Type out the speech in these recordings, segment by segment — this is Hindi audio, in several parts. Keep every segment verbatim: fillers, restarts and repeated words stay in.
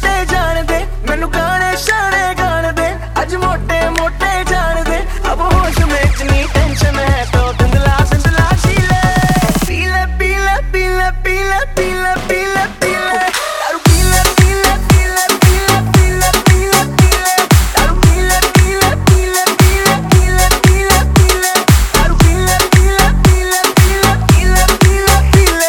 छोटे जान दे, मैनू गाने शाने गान दे, अज मोटे मोटे जान दे, अब होश में इतनी टेंशन है तो धुंधला धुंधला शीले पीले पीले पीले पीले पीले पीले पीले दारू पीले पीले पीले पीले पीले पीले पीले दारू पीले पीले पीले पीले पीले पीले पीले दारू पीले पीले पीले पीले पीले पीले पीले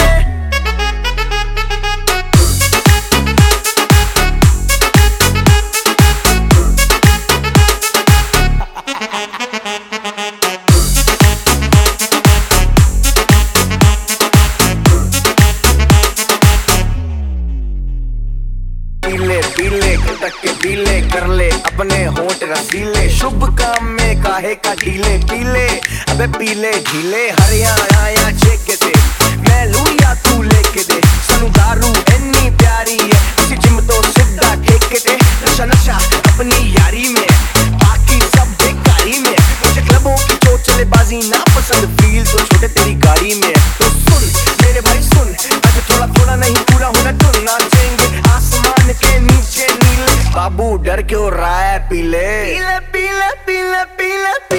पीले पीले तक के पीले कर ले अपने होंठ रसीले, शुभ काम में काहे का ढीले पीले, अबे पीले ढीले हरियाणा या चेक दे, मैं लूं या तू लेके दे, सनू दारू इतनी प्यारी है, इसी जिम तो सीधा ठेके दे, नशा नशा अपनी यारी में, बाकी सब बेकारी में, मुझे क्लबों की चोचलेबाजी ना पसंद, फील तो छोटे तेरी गाड़ी में, तो सुन मेरे भाई सुन, आज थोड़ा थोड़ा नहीं पूरा होना तो नाचेंगे आसमान के नीचे नीले, बाबू डर क्यों रहा है पीले पीले पीले पीले पीले